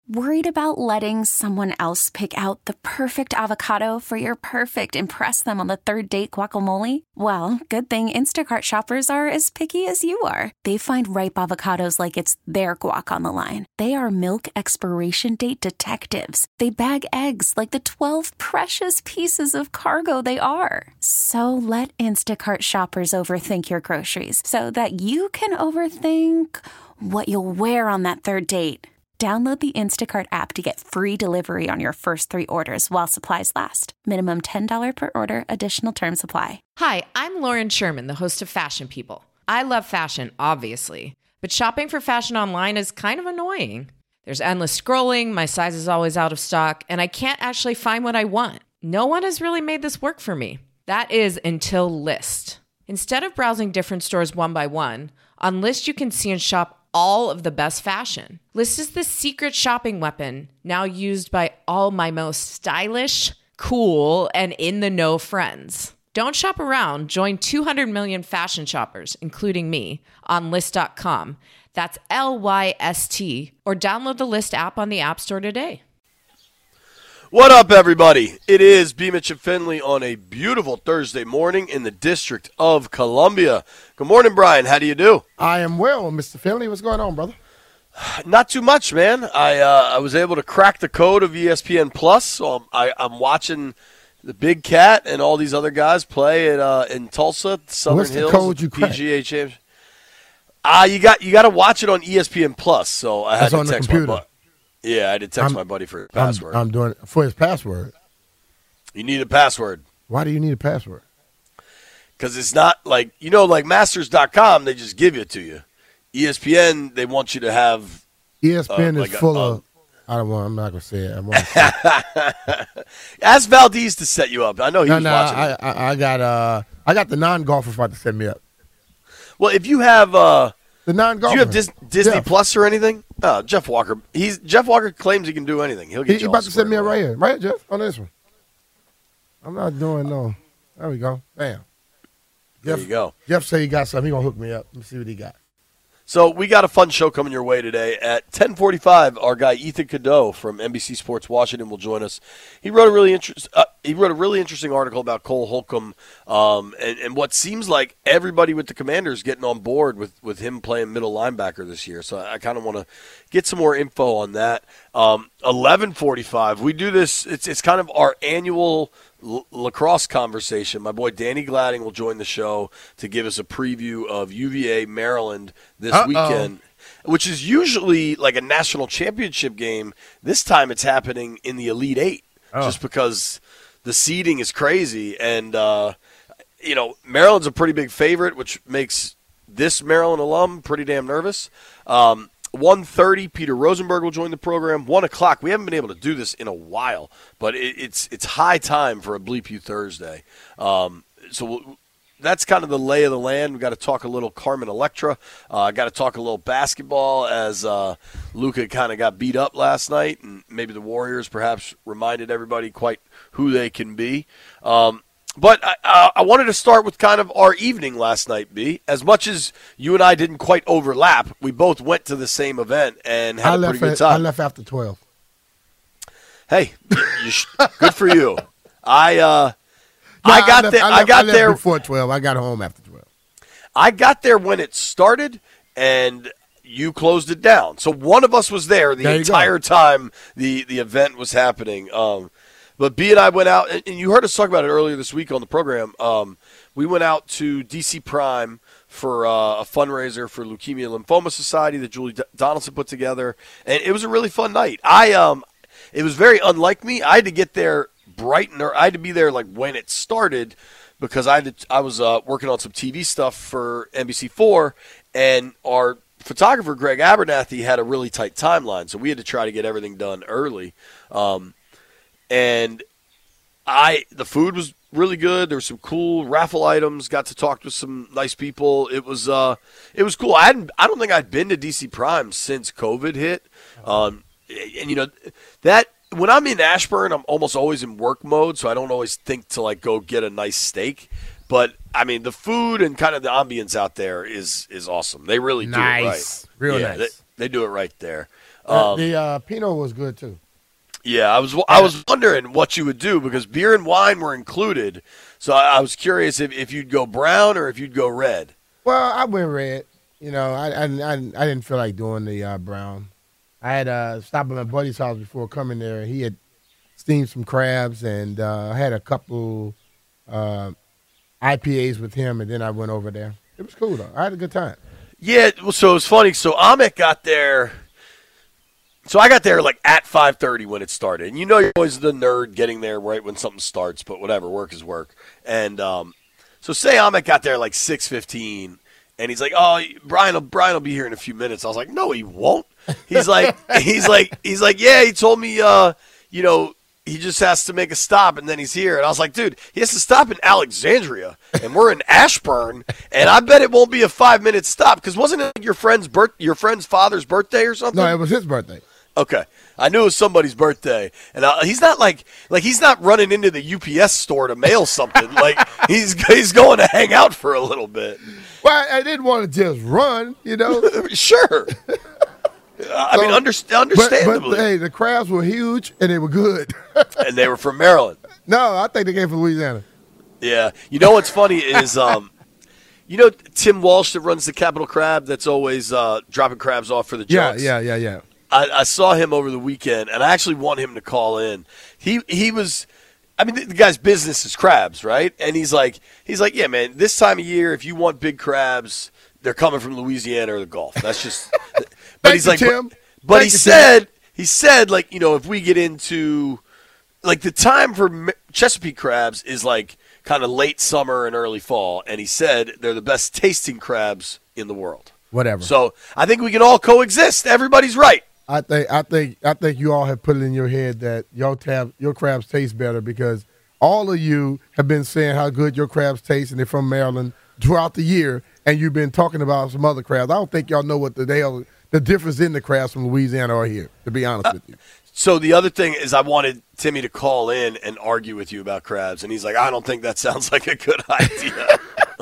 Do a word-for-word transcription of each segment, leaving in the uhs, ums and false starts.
Worried about letting someone else pick out the perfect avocado for your perfect impress them on the third date guacamole? Well, good thing Instacart shoppers are as picky as you are. They find ripe avocados like it's their guac on the line. They are milk expiration date detectives. They bag eggs like the twelve precious pieces of cargo they are. So let Instacart shoppers overthink your groceries so that you can overthink what you'll wear on that third date. Download the Instacart app to get free delivery on your first three orders while supplies last. Minimum ten dollars per order. Additional terms apply. Hi, I'm Lauren Sherman, the host of Fashion People. I love fashion, obviously, but shopping for fashion online is kind of annoying. There's endless scrolling, my size is always out of stock, and I can't actually find what I want. No one has really made this work for me. That is until Lyst. Instead of browsing different stores one by one, on Lyst you can see and shop all of the best fashion. Lyst is the secret shopping weapon now used by all my most stylish, cool, and in-the-know friends. Don't shop around. Join two hundred million fashion shoppers, including me, on Lyst dot com. That's L Y S T. Or download the Lyst app on the App Store today. What up, everybody? It is B. Mitch and Finley on a beautiful Thursday morning in the District of Columbia. Good morning, Brian. How do you do? I am well, Mister Finley. What's going on, brother? Not too much, man. I uh, I was able to crack the code of E S P N Plus, so I'm, I, I'm watching the Big Cat and all these other guys play at, uh, in Tulsa, Southern What's Hills. the code you P G A Championship. Ah, uh, you got you got to watch it on E S P N Plus. So I had That's to on the text computer. my buddy. Yeah, I had to text I'm, my buddy for his password. I'm, I'm doing it for his password. You need a password. Why do you need a password? Because it's not like, you know, like Masters dot com, they just give it to you. E S P N, they want you to have. E S P N uh, is like full a, of. I don't want. I'm not gonna say it. I'm gonna say it. Ask Valdez to set you up. I know he no, was no, watching. I, it. I, I got. Uh, I got the non-golfers about to set me up. Well, if you have. Uh, The do non-golfer. you have Dis- Disney Jeff. Plus or anything? Oh, Jeff Walker. He's Jeff Walker claims he can do anything. He'll get He, he you all about to set squared me up away. right here, right, Jeff? On this one. I'm not doing no. There we go. Bam. There Jeff, you go. Jeff said he got something. He gonna hook me up. Let me see what he got. So we got a fun show coming your way today. At ten forty-five, our guy Ethan Cadeau from N B C Sports Washington will join us. He wrote a really interest, uh, he wrote a really interesting article about Cole Holcomb um, and, and what seems like everybody with the Commanders getting on board with, with him playing middle linebacker this year. So I kind of want to get some more info on that. Um, eleven forty-five, we do this. It's it's kind of our annual L- lacrosse conversation. My boy Danny Gladding will join the show to give us a preview of U V A Maryland this Uh-oh. weekend, which is usually like a national championship game. This time it's happening in the Elite Eight, Oh. just because the seeding is crazy. And, uh, you know, Maryland's a pretty big favorite, which makes this Maryland alum pretty damn nervous. Um, one thirty, Peter Rosenberg will join the program. one o'clock, we haven't been able to do this in a while, but it, it's it's high time for a Bleep You Thursday. Um, so we'll, that's kind of the lay of the land. We've got to talk a little Carmen Electra. I uh, got to talk a little basketball as uh, Luka kind of got beat up last night, and maybe the Warriors perhaps reminded everybody quite who they can be. Um, But I, uh, I wanted to start with kind of our evening last night, B. As much as you and I didn't quite overlap, we both went to the same event and had I a left. pretty good At, time. I left after twelve. Hey, you sh- good for you. I uh, No, I got left, there. I, I, left, got I left there. before twelve. I got home after twelve. I got there when it started, and you closed it down. So one of us was there the There you go. entire time the the event was happening. Um, But B and I went out, and you heard us talk about it earlier this week on the program. Um, we went out to D C Prime for uh, a fundraiser for Leukemia and Lymphoma Society that Julie D- Donaldson put together, and it was a really fun night. I um, it was very unlike me. I had to get there bright and I had to be there like when it started because I had to, I was uh, working on some T V stuff for N B C four, and our photographer Greg Abernathy had a really tight timeline, so we had to try to get everything done early. Um, And I, the food was really good. There were some cool raffle items. Got to talk to some nice people. It was, uh, it was cool. I hadn't, I don't think I'd been to D C Prime since COVID hit. Um, and you know that when I'm in Ashburn, I'm almost always in work mode, so I don't always think to like go get a nice steak. But I mean, the food and kind of the ambience out there is is awesome. They really do it right. Nice. Real yeah, nice. They, they do it right there. Uh, Um, the uh, Pinot was good too. yeah, I was I was wondering what you would do because beer and wine were included. So I, I was curious if, if you'd go brown or if you'd go red. Well, I went red. You know, I I, I, I didn't feel like doing the uh, brown. I had uh, stopped at my buddy's house before coming there. He had steamed some crabs and uh, had a couple uh, I P As with him, and then I went over there. It was cool though. I had a good time. Yeah, well, so it was funny. So Amit got there. So I got there like at five thirty when it started. And you know you're always the nerd getting there right when something starts, but whatever, work is work. And um, so say Amit got there like six fifteen, and he's like, oh, Brian will, Brian will be here in a few minutes. I was like, no, he won't. He's like, he's like, he's like, yeah, he told me, uh, you know, he just has to make a stop, and then he's here. And I was like, dude, he has to stop in Alexandria, and we're in Ashburn, and I bet it won't be a five-minute stop because wasn't it like your friend's birth, your friend's father's birthday or something? No, it was his birthday. Okay, I knew it was somebody's birthday, and uh, he's not like like he's not running into the U P S store to mail something. Like he's he's going to hang out for a little bit. Well, I didn't want to just run, you know. Sure. I So, mean, under, understandably. But, but hey, the crabs were huge and they were good. And they were from Maryland. No, I think they came from Louisiana. Yeah. You know what's funny is, um, you know, Tim Walsh that runs the Capital Crab that's always uh, dropping crabs off for the Yeah, junks. yeah, yeah, yeah. I, I saw him over the weekend, and I actually want him to call in. He he was, I mean, the, the guy's business is crabs, right? And he's like, he's like, yeah, man, this time of year, if you want big crabs, they're coming from Louisiana or the Gulf. That's just. But Thank he's you, like, Tim. but, but Thank he you, Tim. said, he said, like, you know, if we get into, like, the time for M- Chesapeake crabs is like kind of late summer and early fall, and he said they're the best tasting crabs in the world. Whatever. So I think we can all coexist. Everybody's right. I think I think I think you all have put it in your head that your tab your crabs taste better because all of you have been saying how good your crabs taste and they're from Maryland throughout the year, and you've been talking about some other crabs. I don't think y'all know what the hell the difference in the crabs from Louisiana are here. To be honest uh, with you. So the other thing is I wanted Timmy to call in and argue with you about crabs, and he's like, I don't think that sounds like a good idea.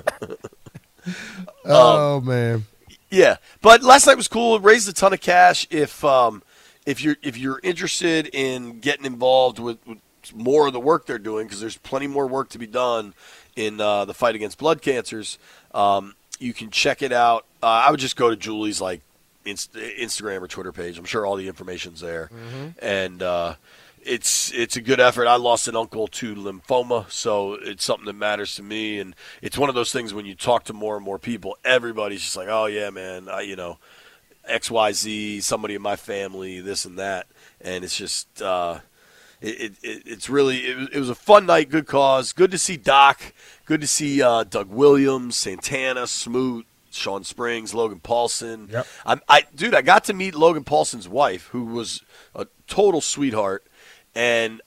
Oh um, man. Yeah, but last night was cool. It raised a ton of cash. If um, if you're if you're interested in getting involved with, with more of the work they're doing, because there's plenty more work to be done in uh, the fight against blood cancers, um, you can check it out. Uh, I would just go to Julie's like inst- Instagram or Twitter page. I'm sure all the information's there, mm-hmm. and uh, it's it's a good effort. I lost an uncle to lymphoma, so it's something that matters to me. And it's one of those things when you talk to more and more people, everybody's just like, oh, yeah, man, I, you know, X Y Z, somebody in my family, this and that. And it's just uh, it, it, it's really it, it was a fun night, good cause. Good to see Doc. Good to see uh, Doug Williams, Santana, Smoot, Sean Springs, Logan Paulson. Yep. I, I, dude, I got to meet Logan Paulson's wife, who was a total sweetheart. And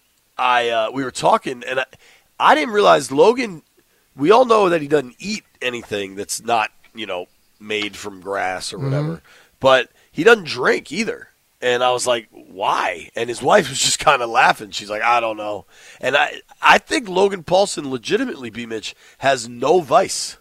I uh, we were talking, and I, I didn't realize Logan, we all know that he doesn't eat anything that's not, you know, made from grass or whatever. Mm-hmm. But he doesn't drink either. And I was like, why? And his wife was just kind of laughing. She's like, I don't know. And I, I think Logan Paulson legitimately, B. Mitch, has no vice.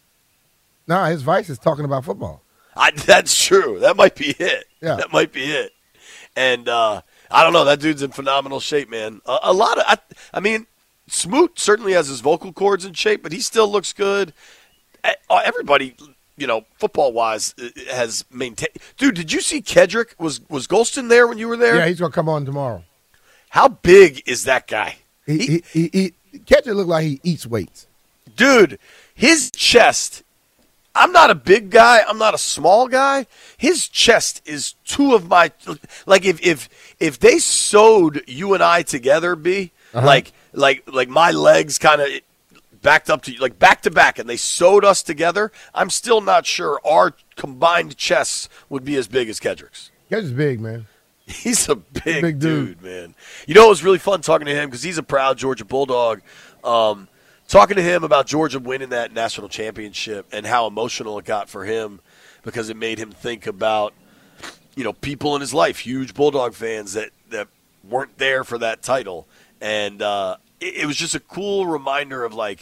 No, his vice is talking about football. I, that's true. That might be it. Yeah. That might be it. And, uh, I don't know. That dude's in phenomenal shape, man. A, a lot of, I, I mean, Smoot certainly has his vocal cords in shape, but he still looks good. Everybody, you know, football-wise, has maintained. Dude, did you see Kedrick? Was was Golston there when you were there? Yeah, he's gonna come on tomorrow. How big is that guy? He, he, he, he, he Kedrick look like he eats weights. Dude, his chest. I'm not a big guy. I'm not a small guy. His chest is two of my like if if if they sewed you and I together, B, uh-huh. like like like my legs kind of backed up to like back to back, and they sewed us together. I'm still not sure our combined chests would be as big as Kedrick's. Kedrick's big, man. He's a big, big dude. dude, man. You know, it was really fun talking to him because he's a proud Georgia Bulldog. Um, Talking to him about Georgia winning that national championship and how emotional it got for him because it made him think about, you know, people in his life, huge Bulldog fans that, that weren't there for that title. And uh, it, it was just a cool reminder of, like,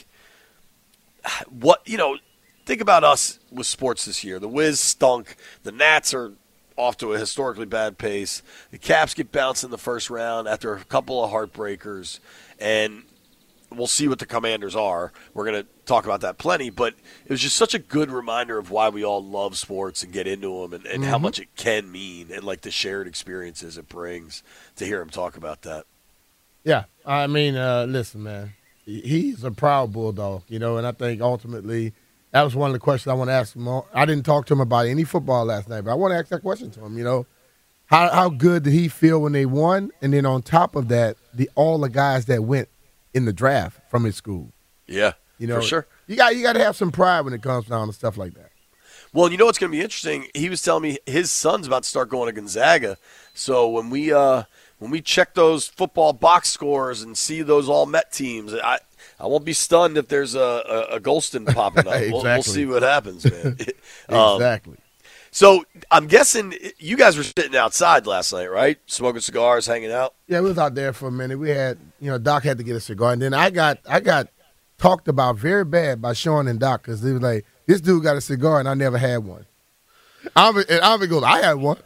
what, you know, think about us with sports this year. The Wiz stunk. The Nats are off to a historically bad pace. The Caps get bounced in the first round after a couple of heartbreakers, and we'll see what the Commanders are. We're going to talk about that plenty, but it was just such a good reminder of why we all love sports and get into them and, and mm-hmm. how much it can mean and, like, the shared experiences it brings to hear him talk about that. Yeah, I mean, uh, listen, man, he's a proud Bulldog, you know, and I think ultimately that was one of the questions I want to ask him. I didn't talk to him about any football last night, but I want to ask that question to him, you know. How how good did he feel when they won? And then on top of that, the all the guys that went in the draft from his school. Yeah, you know, for sure. You got you got to have some pride when it comes down to stuff like that. Well, you know what's going to be interesting? He was telling me his son's about to start going to Gonzaga. So when we uh, when we check those football box scores and see those all Met teams, I I won't be stunned if there's a, a, a Golston popping up. Exactly. we'll, we'll see what happens, man. um, Exactly. So I'm guessing you guys were sitting outside last night, right? Smoking cigars, hanging out. Yeah, we was out there for a minute. We had, you know, Doc had to get a cigar, and then I got I got talked about very bad by Sean and Doc because they were like, "This dude got a cigar and I never had one." Alvin, and Alvin goes, "I had one."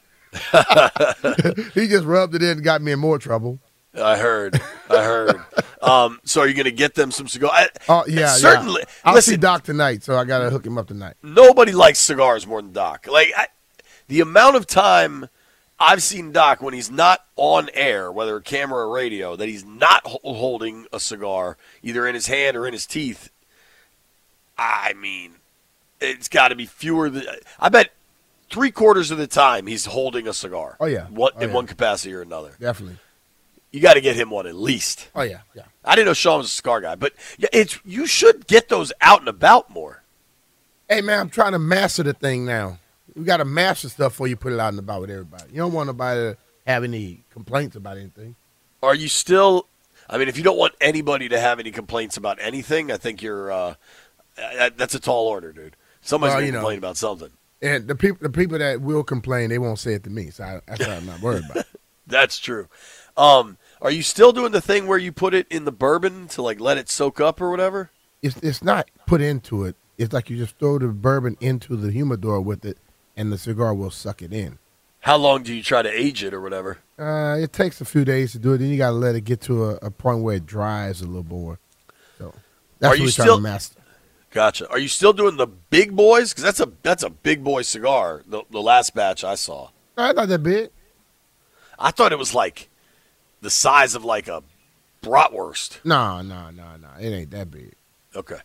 He just rubbed it in and got me in more trouble. I heard. I heard. um, so are you going to get them some cigars? Oh, yeah. Certainly. Yeah. I'll Listen, see Doc tonight, so I got to hook him up tonight. Nobody likes cigars more than Doc. Like, I, the amount of time I've seen Doc when he's not on air, whether camera or radio, that he's not ho- holding a cigar, either in his hand or in his teeth, I mean, it's got to be fewer than – I bet three quarters of the time he's holding a cigar. Oh, yeah. What, oh, in yeah. one capacity or another. Definitely. You got to get him one at least. Oh, yeah, yeah. I didn't know Sean was a cigar guy, but yeah, it's you should get those out and about more. Hey, man, I'm trying to master the thing now. You got to master stuff before you put it out and about with everybody. You don't want nobody to have any complaints about anything. Are you still – I mean, if you don't want anybody to have any complaints about anything, I think you're uh, – that's a tall order, dude. Somebody's Well, going you to know. complain about something. And the people the people that will complain, they won't say it to me, so I, that's what I'm not worried about. That's true. Um, are you still doing the thing where you put it in the bourbon to, like, let it soak up or whatever? It's it's not put into it. It's like you just throw the bourbon into the humidor with it, and the cigar will suck it in. How long do you try to age it or whatever? Uh, it takes a few days to do it. Then you got to let it get to a, a point where it dries a little more. So that's Are what you we're still- trying to master. Gotcha. Are you still doing the big boys? Because that's a that's a big boy cigar. The, the last batch I saw, No, it's not that big. I thought it was like the size of like a bratwurst. No, no, no, no. It ain't that big. Okay.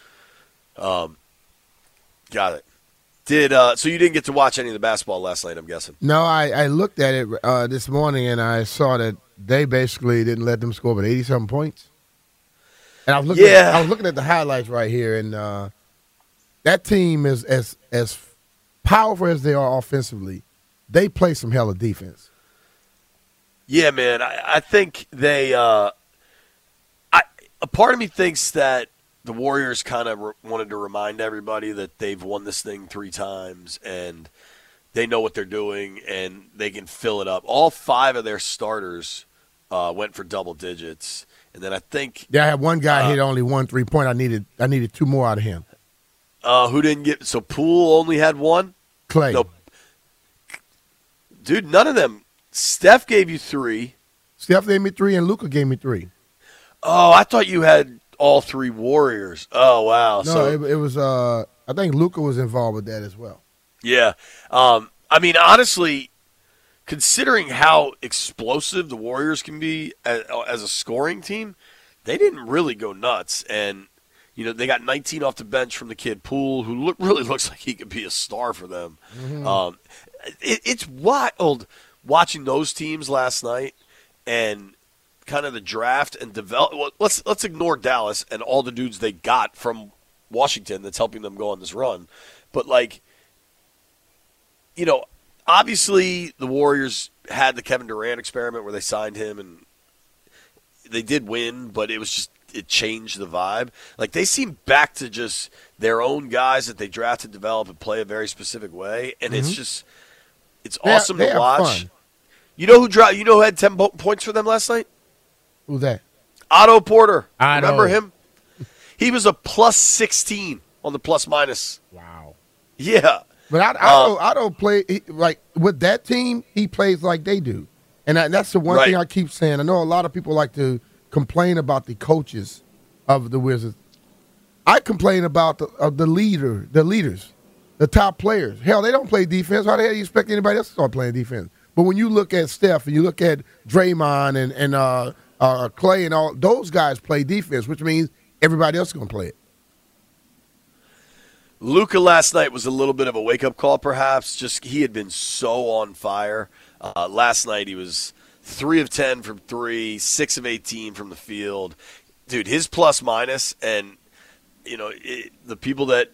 Um, got it. Did uh, so you didn't get to watch any of the basketball last night? I'm guessing. No, I, I looked at it uh, this morning, and I saw that they basically didn't let them score but eighty-something points. And I was looking, Yeah. at, I was looking at the highlights right here, and uh, that team is as as powerful as they are offensively. They play some hella defense. Yeah, man. I, I think they. Uh, I a part of me thinks that the Warriors kind of re- wanted to remind everybody that they've won this thing three times and they know what they're doing and they can fill it up. All five of their starters uh, went for double digits, and then I think Yeah, I had one guy Uh, hit only one three point. I needed I needed two more out of him. uh, who didn't get. So Poole only had one. Clay. No, dude, none of them. Steph gave you three. Steph gave me three, and Luka gave me three. Oh, I thought you had all three Warriors. Oh, wow. No, so it, it was. Uh, I think Luka was involved with that as well. Yeah. Um, I mean, honestly, considering how explosive the Warriors can be as, as a scoring team, they didn't really go nuts. And, you know, they got nineteen off the bench from the kid Poole, who look, really looks like he could be a star for them. Mm-hmm. Um, it, it's wild watching those teams last night and kind of the draft and develop. Well, let's let's ignore Dallas and all the dudes they got from Washington that's helping them go on this run. But, like, you know, obviously the Warriors had the Kevin Durant experiment where they signed him and they did win, but it was just it changed the vibe. Like, they seem back to just their own guys that they drafted, develop, and play a very specific way, and it's just it's They- awesome they to have watch. fun. You know who dro- You know who had ten po- points for them last night? Who's that? Otto Porter. Otto. Remember him? He was a plus sixteen on the plus minus. Wow. Yeah. But I, I Um, don't. I don't play he- like with that team. He plays like they do, and I, that's the one Right. thing I keep saying. I know a lot of people like to complain about the coaches of the Wizards. I complain about the of the leader, the leaders, the top players. Hell, they don't play defense. How the hell do you expect anybody else to start playing defense? But when you look at Steph and you look at Draymond and and uh, uh, Clay and all those guys play defense, which means everybody else is going to play it. Luka last night was a little bit of a wake-up call, perhaps. Just he had been so on fire. Uh, last night he was three of ten from three, six of eighteen from the field. Dude, his plus-minus, and, you know, it, the people that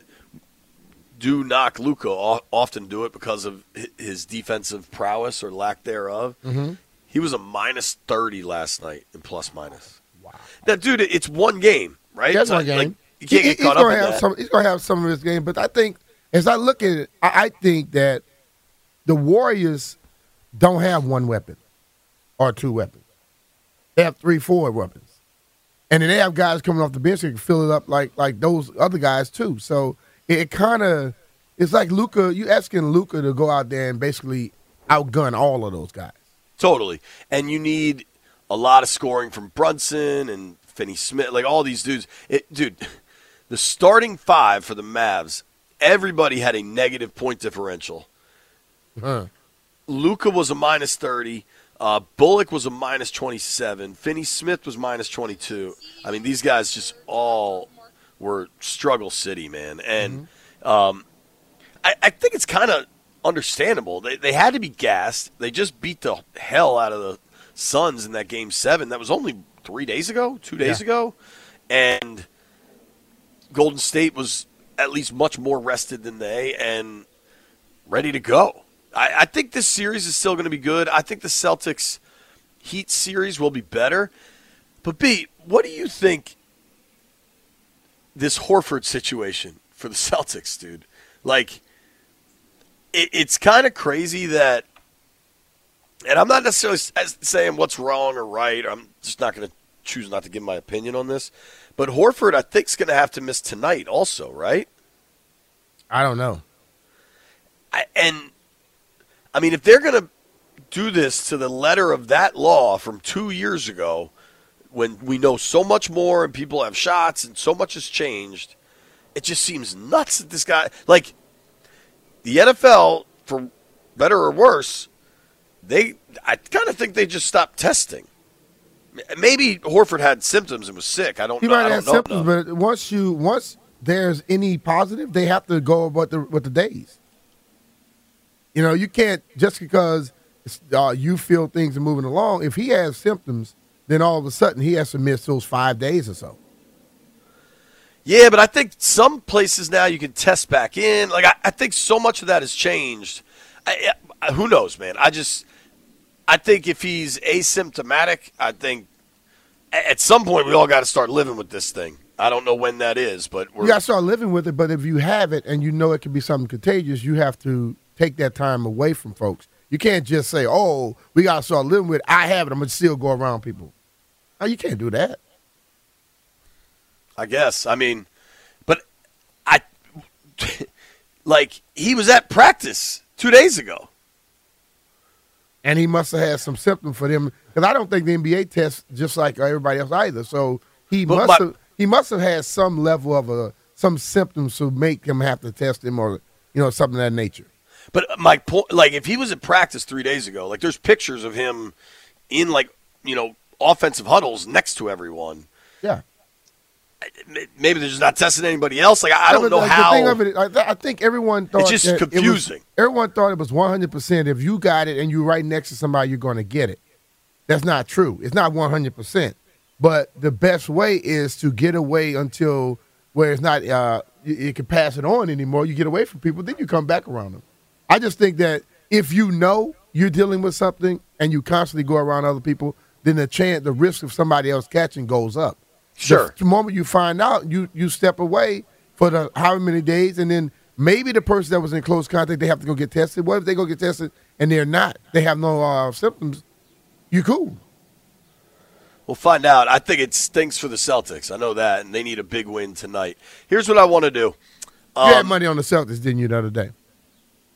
do knock Luka often do it because of his defensive prowess or lack thereof. Mm-hmm. He was a minus thirty last night in plus-minus. Wow. Now, dude, it's one game, right? That's So, one game. Like, you can't He- get caught he's up gonna in have that. Some, he's going to have some of his game, but I think as I look at it, I, I think that the Warriors don't have one weapon or two weapons. They have three, four weapons. And then they have guys coming off the bench that can fill it up like like those other guys too. So it, it kind of it's like Luka. You asking Luka to go out there and basically outgun all of those guys. Totally. And you need a lot of scoring from Brunson and Finney Smith, like all these dudes. It, dude, the starting five for the Mavs, everybody had a negative point differential. Huh. Luka was a minus thirty. Uh, Bullock was a minus twenty-seven. Finney Smith was minus twenty-two. I mean, these guys just all were struggle city, man. And Mm-hmm. um, I, I think it's kind of understandable. They, they had to be gassed. They just beat the hell out of the Suns in that game seven. That was only three days ago, two days Yeah. ago. And Golden State was at least much more rested than they and ready to go. I, I think this series is still going to be good. I think the Celtics Heat series will be better. But, B, what do you think this Horford situation for the Celtics, dude? Like, it, it's kind of crazy that, and I'm not necessarily saying what's wrong or right. I'm just not going to choose not to give my opinion on this. But Horford, I think, is going to have to miss tonight also, right? I don't know. I, and, I mean, if they're going to do this to the letter of that law from two years ago, when we know so much more and people have shots and so much has changed, it just seems nuts that this guy, like, the N F L, for better or worse, they, I kind of think they just stopped testing. Maybe Horford had symptoms and was sick. I don't He know. might I have don't know. symptoms, but once you once there's any positive, they have to go with the with the days. You know, you can't just because uh, you feel things are moving along. If he has symptoms, then all of a sudden he has to miss those five days or so. Yeah, but I think some places now you can test back in. Like I, I think so much of that has changed. I, I, who knows, man? I just, I think if he's asymptomatic, I think at some point we all got to start living with this thing. I don't know when that is, but we're You got to start living with it. But if you have it and you know it could be something contagious, you have to take that time away from folks. You can't just say, "Oh, we got to start living with it. I have it. I'm gonna still go around people." No, you can't do that. I guess. I mean, but I like he was at practice two days ago. And he must have had some symptom for them because I don't think the N B A tests just like everybody else either. So he But must my- have he must have had some level of a some symptoms to make him have to test him or you know something of that nature. But my point, like, if he was at practice three days ago, like, there's pictures of him in, like, you know, offensive huddles next to everyone. Yeah, Maybe they're just not testing anybody else. Like, I Yeah, don't but know the, how. The thing of it, I, I think everyone thought It's just that it was- confusing. everyone thought it was one hundred percent. If you got it and you're right next to somebody, you're going to get it. That's not true. It's not one hundred percent. But the best way is to get away until where it's not uh, you, you can pass it on anymore. You get away from people, then you come back around them. I just think that if you know you're dealing with something and you constantly go around other people, then the chance, the risk of somebody else catching goes up. Sure. The moment you find out, you you step away for the however many days, and then maybe the person that was in close contact, they have to go get tested. What if they go get tested and they're not? They have no uh, symptoms. You cool. We'll find out. I think it stinks for the Celtics. I know that, and they need a big win tonight. Here's what I want to do. You had Um, money on the Celtics, didn't you, the other day?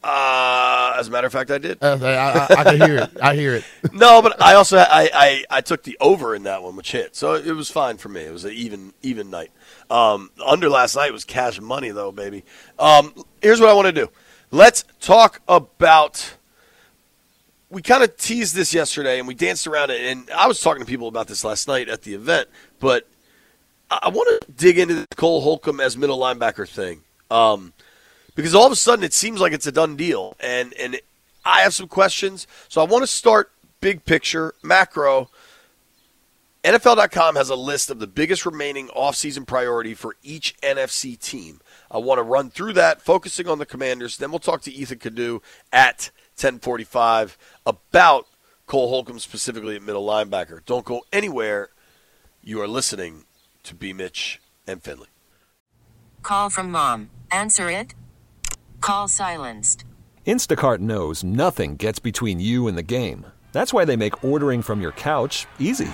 Uh, as a matter of fact, I did. Uh, I, I, I can hear it. I hear it. No, but I also I, I, I took the over in that one, which hit, so it was fine for me. It was an even even night. Um, under last night was cash money though, baby. Um, here's what I want to do. Let's talk about. We kind of teased this yesterday, and we danced around it, and I was talking to people about this last night at the event, but I want to dig into the Cole Holcomb as middle linebacker thing. Um, Because all of a sudden it seems like it's a done deal, and, and I have some questions. So I want to start big picture, macro. N F L dot com has a list of the biggest remaining offseason priority for each N F C team. I want to run through that, focusing on the Commanders. Then we'll talk to Ethan Cadu at ten forty-five about Cole Holcomb specifically at middle linebacker. Don't go anywhere. You are listening to B. Mitch and Finley. Call from mom. Answer it. Call silenced. Instacart knows nothing gets between you and the game. That's why they make ordering from your couch easy.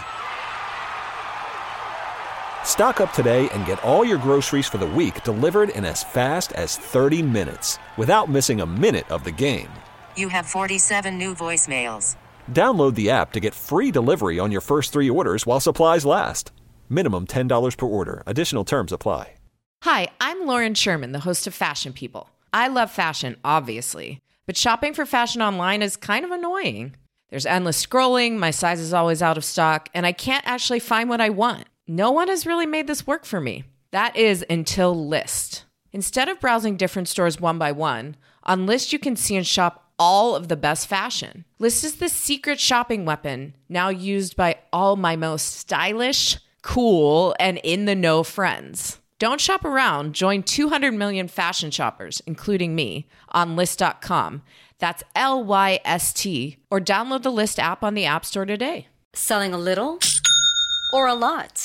Stock up today and get all your groceries for the week delivered in as fast as thirty minutes without missing a minute of the game. You have forty-seven new voicemails. Download the app to get free delivery on your first three orders while supplies last. Minimum ten dollars per order. Additional terms apply. Hi, I'm Lauren Sherman, the host of Fashion People. I love fashion, obviously, but shopping for fashion online is kind of annoying. There's endless scrolling, my size is always out of stock, and I can't actually find what I want. No one has really made this work for me. That is until Lyst. Instead of browsing different stores one by one, on Lyst you can see and shop all of the best fashion. Lyst is the secret shopping weapon now used by all my most stylish, cool, and in-the-know friends. Don't shop around. Join two hundred million fashion shoppers, including me, on Lyst dot com. That's L Y S T. Or download the Lyst app on the App Store today. Selling a little or a lot?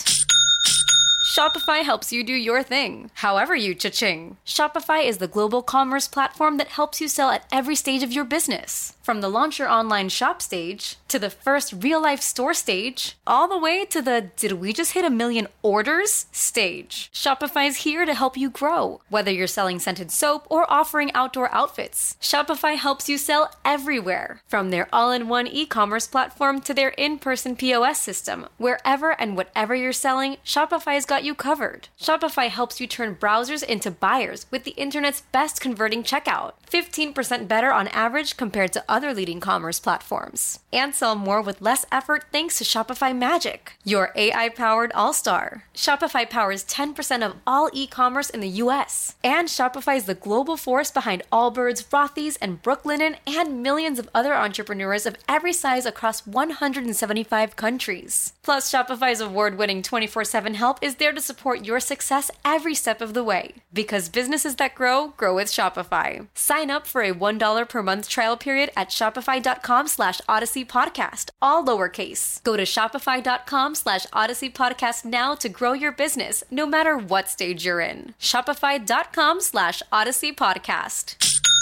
Shopify helps you do your thing, however you cha-ching. Shopify is the global commerce platform that helps you sell at every stage of your business. From the launch your online shop stage, to the first real-life store stage, all the way to the did we just hit a million orders stage. Shopify's here to help you grow. Whether you're selling scented soap or offering outdoor outfits, Shopify helps you sell everywhere. From their all-in-one e-commerce platform to their in-person P O S system, wherever and whatever you're selling, Shopify's got you covered. Shopify helps you turn browsers into buyers with the internet's best converting checkout. fifteen percent better on average compared to other leading commerce platforms. And sell more with less effort thanks to Shopify Magic, your A I-powered all-star. Shopify powers ten percent of all e-commerce in the U S. And Shopify is the global force behind Allbirds, Rothy's, and Brooklinen, and millions of other entrepreneurs of every size across one hundred seventy-five countries. Plus, Shopify's award-winning twenty-four seven help is there to support your success every step of the way. Because businesses that grow, grow with Shopify. Sign up for a one dollar per month trial period at shopify.com slash Odyssey Podcast, all lowercase. Go to shopify.com slash Odyssey Podcast now to grow your business, no matter what stage you're in. Shopify.com slash Odyssey Podcast.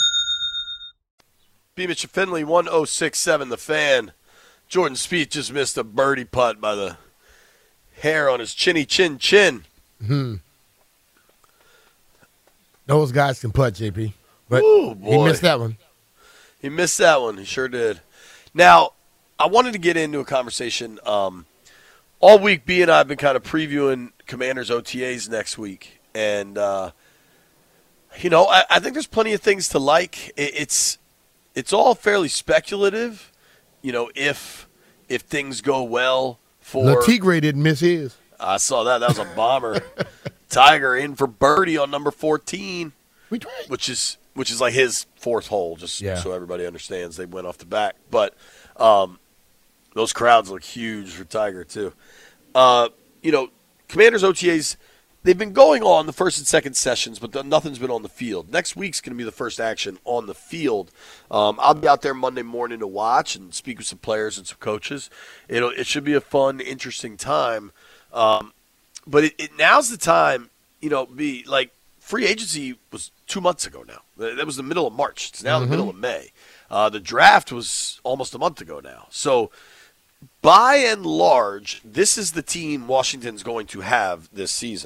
B. Mitch and Finley, one oh six point seven The Fan. Jordan Spieth just missed a birdie putt by the hair on his chinny chin chin. Hmm. Those guys can putt, J P. But Ooh, boy. he missed that one. He missed that one. He sure did. Now, I wanted to get into a conversation. Um, all week, B and I have been kind of previewing Commanders O T As next week. And, uh, you know, I, I think there's plenty of things to like. It, it's it's all fairly speculative, you know, if if things go well for – Tigre didn't miss his. I saw that. That was a bomber. Tiger in for birdie on number fourteen, which is which is like his fourth hole, just yeah. so everybody understands. They went off the back. But um, those crowds look huge for Tiger, too. Uh, you know, Commanders O T As, they've been going on the first and second sessions, but the, nothing's been on the field. Next week's going to be the first action on the field. Um, I'll be out there Monday morning to watch and speak with some players and some coaches. It'll, it should be a fun, interesting time. Um, but it, it now's the time, you know, be like free agency was two months ago now. That was the middle of March. It's now mm-hmm. the middle of May. Uh, the draft was almost a month ago now. So by and large, this is the team Washington's going to have this season.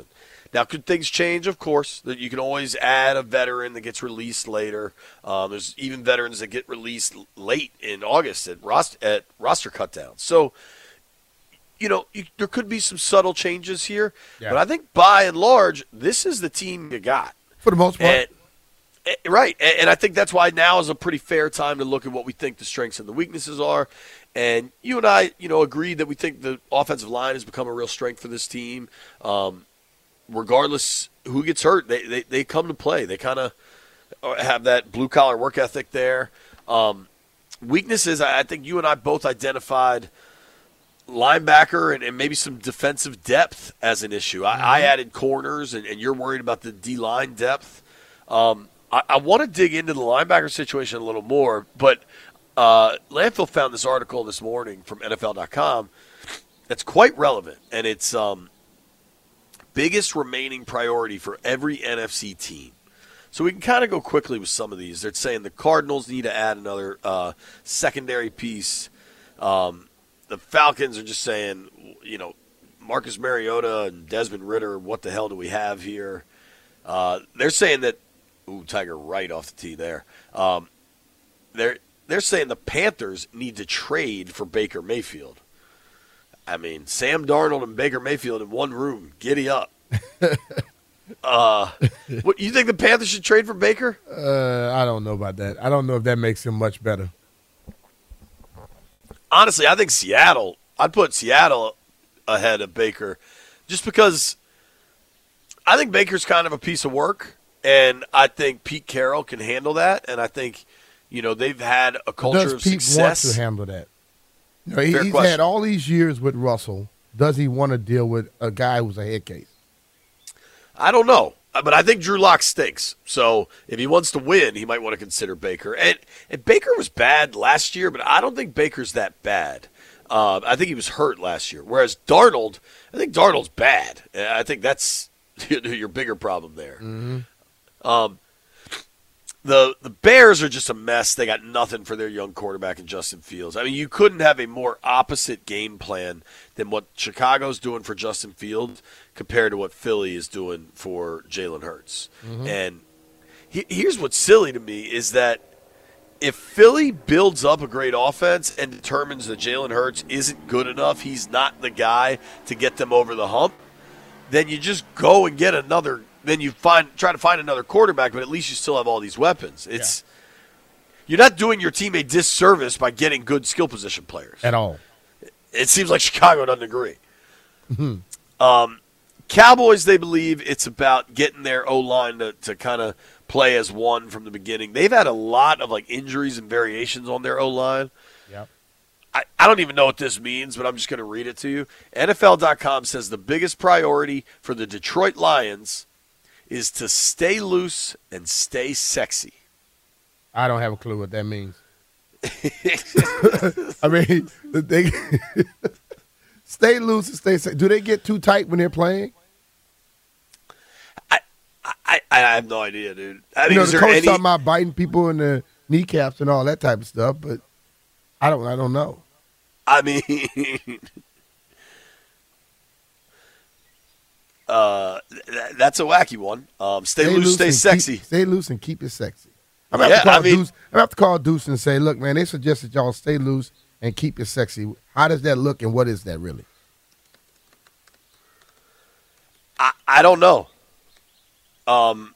Now, could things change? Of course. That you can always add a veteran that gets released later. Um, there's even veterans that get released late in August at roster, at roster cutdowns. So, you know, you, there could be some subtle changes here. Yeah. But I think by and large, this is the team you got. For the most part. And, and, right. And, and I think that's why now is a pretty fair time to look at what we think the strengths and the weaknesses are. And you and I, you know, agreed that we think the offensive line has become a real strength for this team. Um, regardless who gets hurt, they, they, they come to play. They kind of have that blue-collar work ethic there. Um, weaknesses, I think you and I both identified linebacker and, and maybe some defensive depth as an issue. I, mm-hmm. I added corners, and, and you're worried about the D-line depth. Um, I, I want to dig into the linebacker situation a little more, but uh, Landfill found this article this morning from N F L dot com that's quite relevant, and it's um, biggest remaining priority for every N F C team. So we can kind of go quickly with some of these. They're saying the Cardinals need to add another uh, secondary piece. Um, the Falcons are just saying, you know, Marcus Mariota and Desmond Ridder, what the hell do we have here? Uh, they're saying that, ooh, Tiger right off the tee there. Um, they're they're saying the Panthers need to trade for Baker Mayfield. I mean, Sam Darnold and Baker Mayfield in one room. Giddy up. uh, what, you think the Panthers should trade for Baker? Uh, I don't know about that. I don't know if that makes him much better. Honestly, I think Seattle, I'd put Seattle ahead of Baker just because I think Baker's kind of a piece of work, and I think Pete Carroll can handle that, and I think, you know, they've had a culture Does of Pete success. want to handle that? You know, he, he's question. had all these years with Russell. Does he want to deal with a guy who's a head case? I don't know, but I think Drew Lock stinks. So if he wants to win, he might want to consider Baker. And, and Baker was bad last year, but I don't think Baker's that bad. Uh, I think he was hurt last year. Whereas Darnold, I think Darnold's bad. I think that's your bigger problem there. Mm-hmm. Um, the the Bears are just a mess. They got nothing for their young quarterback in Justin Fields. I mean, you couldn't have a more opposite game plan than what Chicago's doing for Justin Fields compared to what Philly is doing for Jalen Hurts. Mm-hmm. And he, here's what's silly to me is that if Philly builds up a great offense and determines that Jalen Hurts isn't good enough, he's not the guy to get them over the hump, then you just go and get another – then you find try to find another quarterback, but at least you still have all these weapons. It's yeah. You're not doing your team a disservice by getting good skill position players. At all. It seems like Chicago doesn't agree. Mm-hmm. Um, Cowboys, they believe it's about getting their O-line to, to kind of play as one from the beginning. They've had a lot of like injuries and variations on their O-line. Yep. I, I don't even know what this means, but I'm just going to read it to you. N F L dot com says the biggest priority for the Detroit Lions is to stay loose and stay sexy. I don't have a clue what that means. I mean, they stay loose and stay sexy. Do they get too tight when they're playing? I I, I have no idea, dude. I you mean, know, is the there coach any... talking about biting people in the kneecaps and all that type of stuff, but I don't. I don't know. I mean, uh, th- that's a wacky one. Um, stay, stay loose, loose stay sexy. Keep, stay loose and keep it sexy. I'm gonna, yeah, have, to call I mean, Deuce, I'm gonna have to call Deuce and say, look, man, they suggested y'all stay loose and keep it sexy. How does that look, and what is that really? I, I don't know. Um,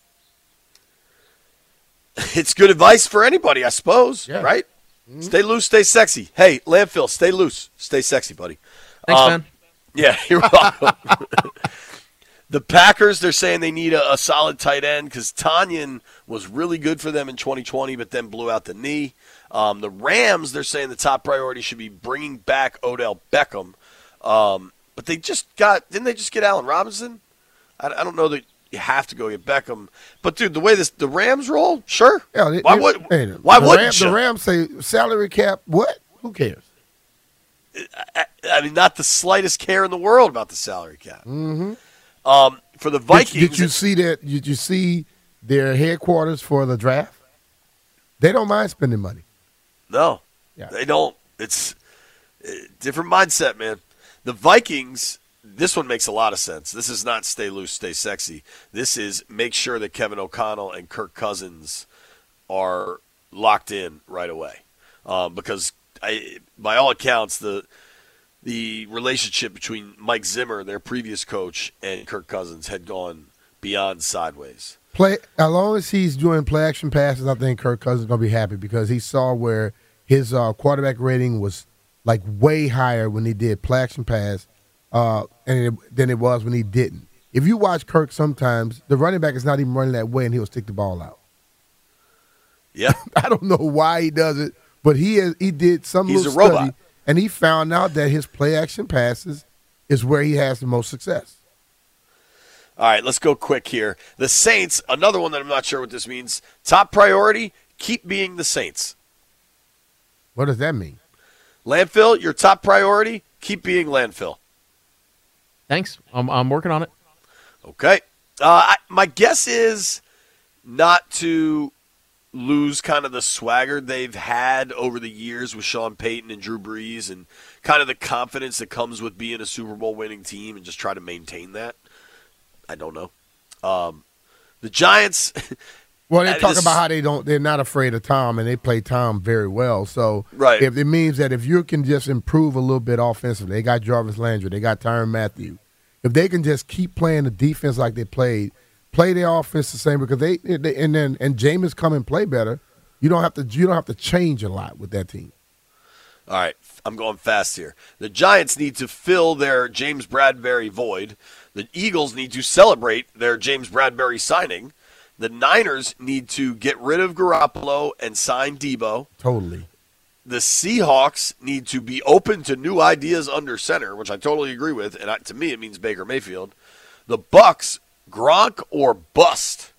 it's good advice for anybody, I suppose, yeah. right? Mm-hmm. Stay loose, stay sexy. Hey, Landfill, stay loose, stay sexy, buddy. Thanks, um, man. Yeah, you're welcome. The Packers, they're saying they need a, a solid tight end because Tanyan was really good for them in twenty twenty, but then blew out the knee. Um, the Rams, they're saying the top priority should be bringing back Odell Beckham. Um, but they just got, didn't they just get Allen Robinson? I, I don't know that you have to go get Beckham. But, dude, the way this the Rams roll, sure. Yeah, they, why would, hey, why the wouldn't Rams, you? The Rams say salary cap, what? Who cares? I, I mean, not the slightest care in the world about the salary cap. Mm-hmm. Um, for the Vikings, did, did you see that? Did you see their headquarters for the draft? They don't mind spending money. No, yeah. they don't. It's a different mindset, man. The Vikings, this one makes a lot of sense. This is not stay loose, stay sexy. This is make sure that Kevin O'Connell and Kirk Cousins are locked in right away. Um, because I, by all accounts, the the relationship between Mike Zimmer, their previous coach, and Kirk Cousins had gone beyond sideways. Play as long as he's doing play action passes, I think Kirk Cousins is gonna be happy because he saw where his uh, quarterback rating was like way higher when he did play action pass, uh, and it, than it was when he didn't. If you watch Kirk, sometimes the running back is not even running that way, and he'll stick the ball out. Yeah, I don't know why he does it, but he is, he did some He's little a robot. study, and he found out that his play action passes is where he has the most success. All right, let's go quick here. The Saints, another one that I'm not sure what this means. Top priority, keep being the Saints. What does that mean? Landfill, your top priority, keep being landfill. Thanks. I'm, I'm working on it. Okay. Uh, I, my guess is not to lose kind of the swagger they've had over the years with Sean Payton and Drew Brees and kind of the confidence that comes with being a Super Bowl winning team and just try to maintain that. I don't know. Um, the Giants. Well, they talk this, about how they don't. They're not afraid of Tom, and they play Tom very well. So, right. if it means that if you can just improve a little bit offensively, they got Jarvis Landry, they got Tyrann Mathieu. If they can just keep playing the defense like they played, play their offense the same because they, they and then and Jameis come and play better. You don't have to. You don't have to change a lot with that team. All right, I'm going fast here. The Giants need to fill their James Bradberry void. The Eagles need to celebrate their James Bradberry signing. The Niners need to get rid of Garoppolo and sign Debo. Totally. The Seahawks need to be open to new ideas under center, which I totally agree with, and I, to me it means Baker Mayfield. The Bucks, Gronk or bust.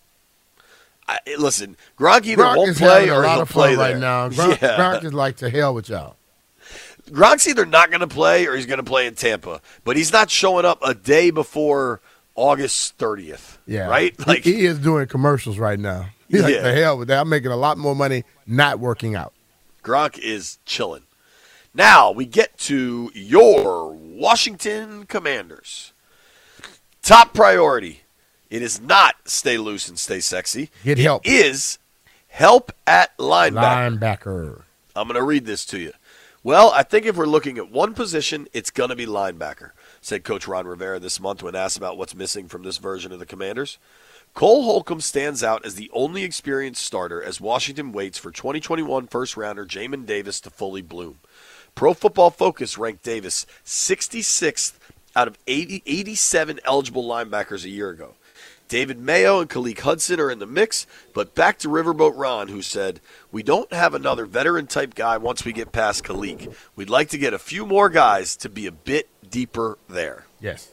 I, listen, Gronk either Gronk won't is play having a or lot he'll of play fun there. right now. Gronk, Yeah. Gronk is like to hell with y'all. Gronk's either not going to play or he's going to play in Tampa, but he's not showing up a day before August thirtieth. Yeah, right. He- Like he, is doing commercials right now. He's like Yeah. the hell with that. I'm making a lot more money not working out. Gronk is chilling. Now we get to your Washington Commanders. Top priority. It is not stay loose and stay sexy. Get help. It is help at linebacker. Linebacker. I'm going to read this to you. Well, I think if we're looking at one position, it's going to be linebacker, said Coach Ron Rivera this month when asked about what's missing from this version of the Commanders. Cole Holcomb stands out as the only experienced starter as Washington waits for twenty twenty-one first-rounder Jamin Davis to fully bloom. Pro Football Focus ranked Davis sixty-sixth out of eighty, eighty-seven eligible linebackers a year ago. David Mayo and Khaleke Hudson are in the mix, but back to Riverboat Ron, who said, we don't have another veteran-type guy once we get past Khaleke. We'd like to get a few more guys to be a bit deeper there. Yes.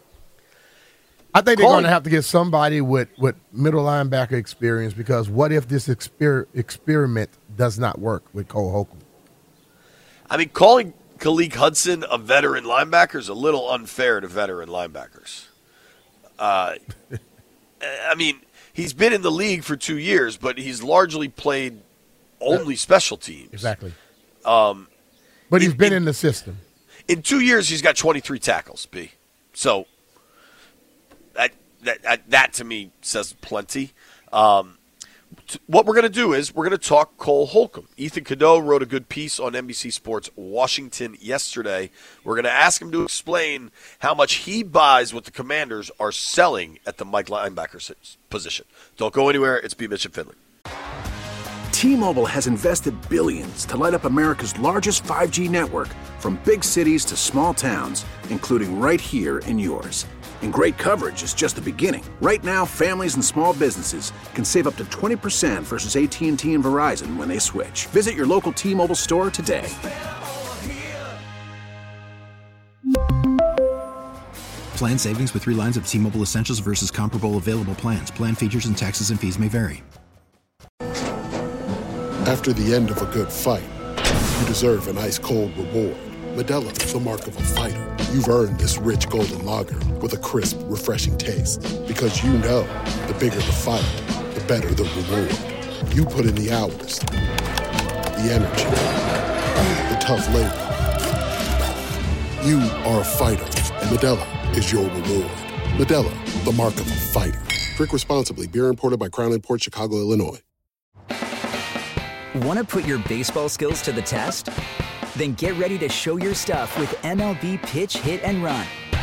I think they're Cole- going to have to get somebody with, with middle linebacker experience because what if this exper- experiment does not work with Cole Holcomb? I mean, calling Khaleke Hudson a veteran linebacker is a little unfair to veteran linebackers. Uh, I mean, he's been in the league for two years, but he's largely played only special teams. Exactly. Um, But he's in- been in- in the system. in two years, he's got twenty-three tackles, B. So that that that, that to me says plenty. Um, t- what we're going to do is we're going to talk Cole Holcomb. Ethan Cadeau wrote a good piece on N B C Sports Washington yesterday. We're going to ask him to explain how much he buys what the Commanders are selling at the Mike linebacker s- position. Don't go anywhere. It's B. Mitch and Finley. T-Mobile has invested billions to light up America's largest five G network, from big cities to small towns, including right here in yours. And great coverage is just the beginning. Right now, families and small businesses can save up to twenty percent versus A T and T and Verizon when they switch. Visit your local T-Mobile store today. Plan savings with three lines of T-Mobile Essentials versus comparable available plans. Plan features and taxes and fees may vary. After the end of a good fight, you deserve an ice-cold reward. Modelo is the mark of a fighter. You've earned this rich golden lager with a crisp, refreshing taste. Because you know, the bigger the fight, the better the reward. You put in the hours, the energy, the tough labor. You are a fighter, and Modelo is your reward. Modelo, the mark of a fighter. Drink responsibly. Beer imported by Crown Imports, Chicago, Illinois. Want to put your baseball skills to the test? Then get ready to show your stuff with M L B Pitch, Hit, and Run.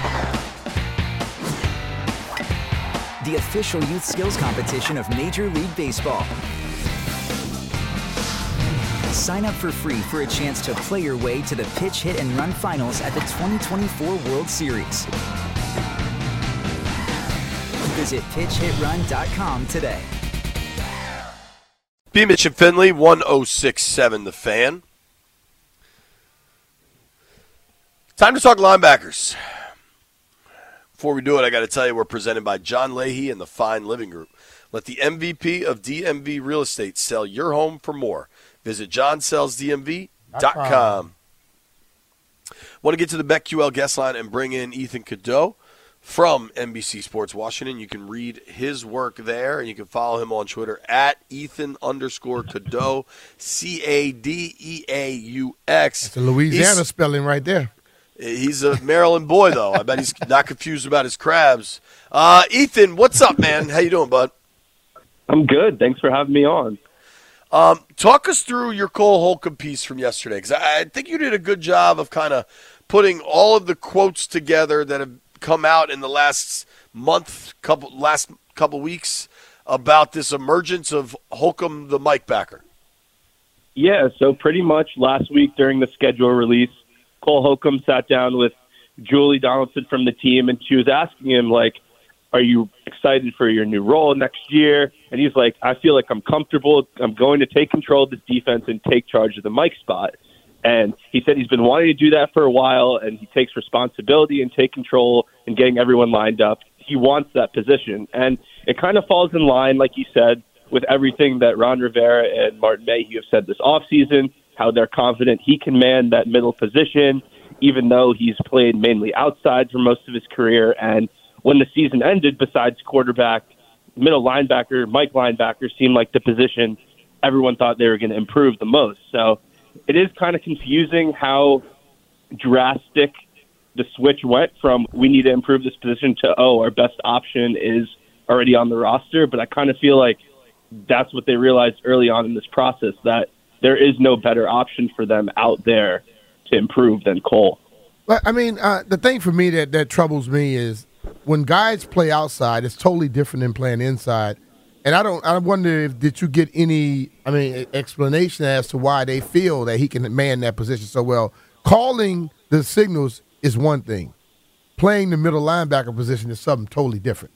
The official youth skills competition of Major League Baseball. Sign up for free for a chance to play your way to the Pitch, Hit, and Run finals at the twenty twenty-four World Series. Visit pitch hit run dot com today. B. Mitch and Finley, one oh six point seven The Fan. Time to talk linebackers. Before we do it, I got to tell you we're presented by John Leahy and the Fine Living Group. Let the M V P of D M V Real Estate sell your home for more. Visit john sells d m v dot com. Want to get to the BetQL guest line and bring in Ethan Cadeau from N B C Sports Washington. You can read his work there, and you can follow him on Twitter at Ethan underscore Cadeau, C A D E A U X. It's a Louisiana he's, spelling right there. He's a Maryland boy, though. I bet he's not confused about his crabs. Uh, Ethan, what's up, man? How you doing, bud? I'm good. Thanks for having me on. Um, talk us through your Cole Holcomb piece from yesterday, because I, I think you did a good job of kind of putting all of the quotes together that have come out in the last month, couple last couple weeks about this emergence of Holcomb, the Mike backer. Yeah, so pretty much last week during the schedule release, Cole Holcomb sat down with Julie Donaldson from the team, and she was asking him, like, are you excited for your new role next year? And he's like, I feel like I'm comfortable. I'm going to take control of this defense and take charge of the Mike spot. And he said he's been wanting to do that for a while, and he takes responsibility and take control and getting everyone lined up. He wants that position. And it kind of falls in line, like you said, with everything that Ron Rivera and Martin Mayhew have said this offseason, how they're confident he can man that middle position, even though he's played mainly outside for most of his career. And when the season ended, besides quarterback, middle linebacker, Mike linebacker seemed like the position everyone thought they were going to improve the most. So it is kind of confusing how drastic the switch went from we need to improve this position to, oh, our best option is already on the roster. But I kind of feel like that's what they realized early on in this process, that there is no better option for them out there to improve than Cole. But, I mean, uh, the thing for me that, that troubles me is when guys play outside, it's totally different than playing inside. And I don't. I wonder if did you get any, I mean, explanation as to why they feel that he can man that position so well. Calling the signals is one thing. Playing the middle linebacker position is something totally different.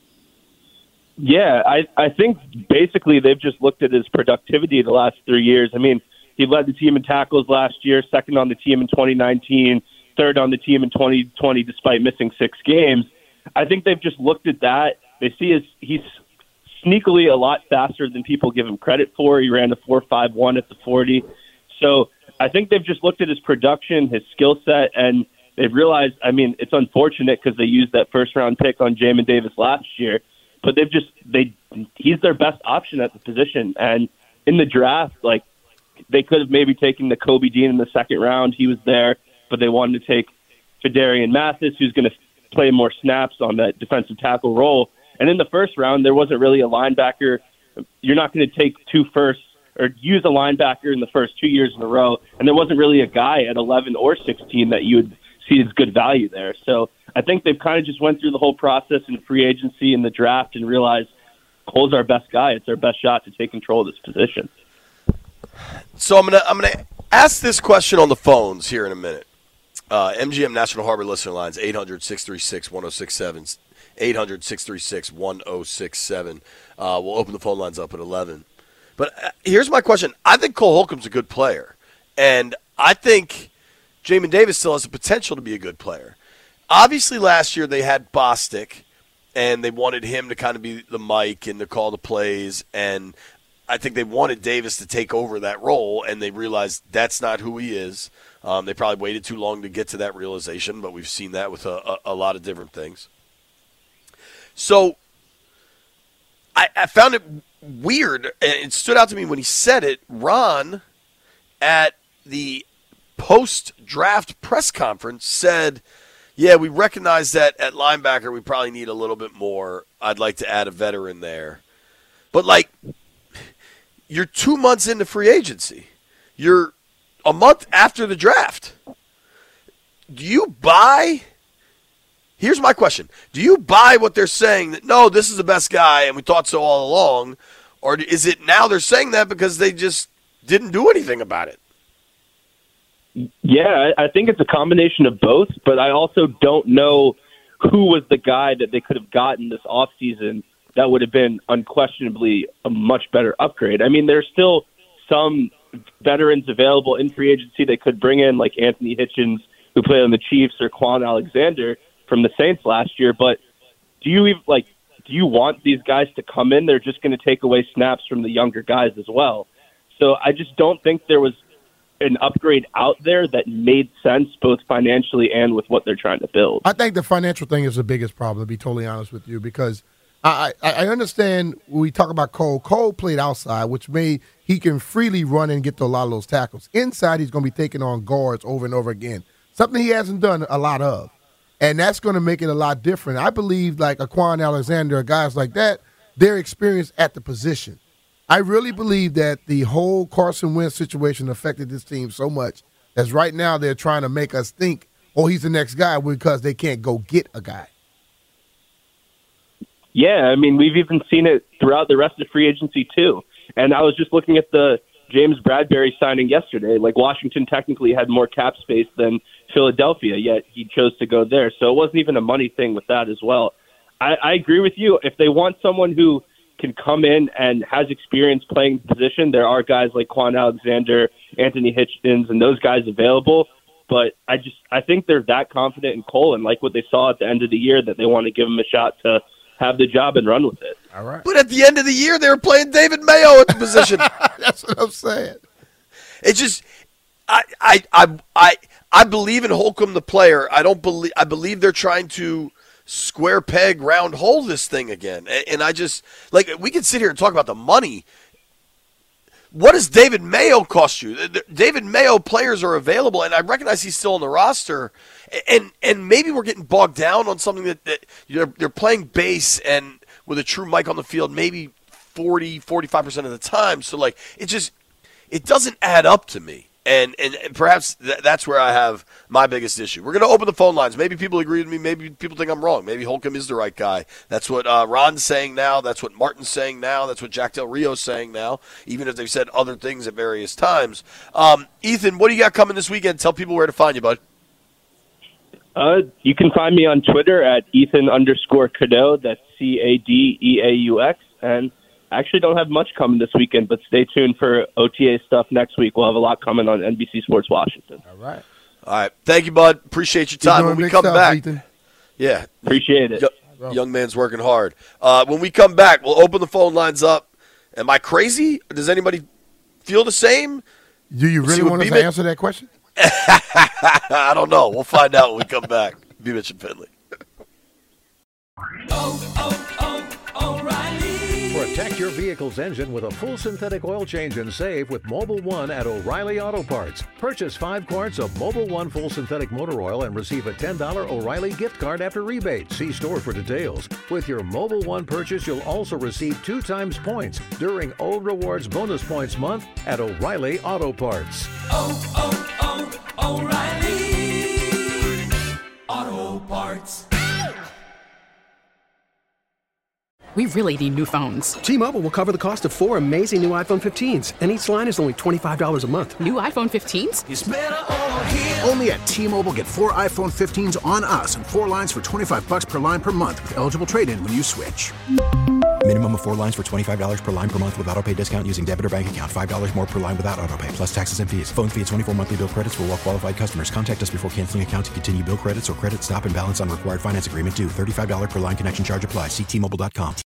Yeah, I, I think basically they've just looked at his productivity the last three years. I mean, he led the team in tackles last year, second on the team in twenty nineteen, third on the team in twenty twenty despite missing six games. I think they've just looked at that. They see his, he's sneakily a lot faster than people give him credit for. He ran a four five one at the forty. So I think they've just looked at his production, his skill set, and they've realized, I mean, it's unfortunate because they used that first-round pick on Jamin Davis last year, but they've just, they he's their best option at the position. And in the draft, like, they could have maybe taken the Kobe Dean in the second round. He was there, but they wanted to take Fedarian Mathis, who's going to play more snaps on that defensive tackle role. And in the first round, there wasn't really a linebacker. You're not going to take two firsts or use a linebacker in the first two years in a row. And there wasn't really a guy at eleven or sixteen that you would see as good value there. So I think they've kind of just went through the whole process in free agency and the draft and realized Cole's our best guy. It's our best shot to take control of this position. So I'm gonna I'm gonna ask this question on the phones here in a minute. Uh, M G M National Harbor listener lines eight hundred, six three six, one oh six seven, eight hundred, six three six, one oh six seven. Uh, we'll open the phone lines up at eleven. But uh, here's my question. I think Cole Holcomb's a good player, and I think Jamin Davis still has the potential to be a good player. Obviously, last year they had Bostic, and they wanted him to kind of be the mic and to call the plays, and I think they wanted Davis to take over that role, and they realized that's not who he is. Um, they probably waited too long to get to that realization, but we've seen that with a, a, a lot of different things. So I, I found it weird, and it stood out to me when he said it. Ron, at the post-draft press conference said, yeah, we recognize that at linebacker we probably need a little bit more. I'd like to add a veteran there. But, like, you're two months into free agency. You're a month after the draft. Do you buy – here's my question. Do you buy what they're saying that, no, this is the best guy and we thought so all along, or is it now they're saying that because they just didn't do anything about it? Yeah, I think it's a combination of both, but I also don't know who was the guy that they could have gotten this offseason that would have been unquestionably a much better upgrade. I mean, there's still some veterans available in free agency they could bring in, like Anthony Hitchens, who played on the Chiefs, or Quan Alexander from the Saints last year. But do you even, like, do you want these guys to come in? They're just going to take away snaps from the younger guys as well. So I just don't think there was an upgrade out there that made sense both financially and with what they're trying to build. I think the financial thing is the biggest problem, to be totally honest with you, because I, I, I understand when we talk about Cole. Cole played outside, which made he can freely run and get to a lot of those tackles. Inside, he's going to be taking on guards over and over again, something he hasn't done a lot of, and that's going to make it a lot different. I believe like a Quan Alexander, guys like that, they're experienced at the position. I really believe that the whole Carson Wentz situation affected this team so much as right now they're trying to make us think, oh, he's the next guy because they can't go get a guy. Yeah, I mean, we've even seen it throughout the rest of free agency too. And I was just looking at the James Bradbury signing yesterday. Like, Washington technically had more cap space than Philadelphia, yet he chose to go there. So it wasn't even a money thing with that as well. I, I agree with you. If they want someone who can come in and has experience playing the position, there are guys like Quan Alexander, Anthony Hitchens, and those guys available. But I just I think they're that confident in Cole and like what they saw at the end of the year that they want to give him a shot to have the job and run with it. All right. But at the end of the year, they were playing David Mayo at the position. That's what I'm saying. It's just I I I I I believe in Holcomb the player. I don't believe I believe they're trying to square peg, round hole this thing again. And I just, like, we can sit here and talk about the money. What does David Mayo cost you? David Mayo players are available, and I recognize he's still on the roster. And and maybe we're getting bogged down on something that, that you know, they're playing base and with a true Mike on the field maybe forty, forty-five percent of the time. So, like, it just, it doesn't add up to me. And, and and perhaps th- that's where I have my biggest issue. We're going to open the phone lines. Maybe people agree with me. Maybe people think I'm wrong. Maybe Holcomb is the right guy. That's what uh, Ron's saying now. That's what Martin's saying now. That's what Jack Del Rio's saying now, even if they've said other things at various times. Um, Ethan, what do you got coming this weekend? Tell people where to find you, bud. Uh, you can find me on Twitter at Ethan underscore Cadeau. That's C A D E A U X. And I actually don't have much coming this weekend, but stay tuned for O T A stuff next week. We'll have a lot coming on N B C Sports Washington. All right. All right. Thank you, bud. Appreciate your time. When we come stuff, back. Ethan. Yeah. Appreciate it. Young, young man's working hard. Uh, when we come back, we'll open the phone lines up. Am I crazy? Does anybody feel the same? Do you really want us to answer that question? I don't know. We'll find out when we come back. Be Mitch and Finley. Oh, oh, oh, O'Reilly. Protect your vehicle's engine with a full synthetic oil change and save with Mobil one at O'Reilly Auto Parts. Purchase five quarts of Mobil one full synthetic motor oil and receive a ten dollars O'Reilly gift card after rebate. See store for details. With your Mobil one purchase, you'll also receive two times points during O Rewards Bonus Points Month at O'Reilly Auto Parts. Oh, oh, oh, O'Reilly Auto Parts. We really need new phones. T-Mobile will cover the cost of four amazing new iPhone fifteens, and each line is only twenty-five dollars a month. New iPhone fifteens? It's better over here. Only at T-Mobile, get four iPhone fifteens on us and four lines for twenty-five dollars per line per month with eligible trade-in when you switch. Minimum of four lines for twenty-five dollars per line per month with autopay discount using debit or bank account. five dollars more per line without autopay, plus taxes and fees. Phone fee at twenty-four monthly bill credits for well-qualified customers. Contact us before canceling account to continue bill credits or credit stop and balance on required finance agreement due. thirty-five dollars per line connection charge applies. See T Mobile dot com.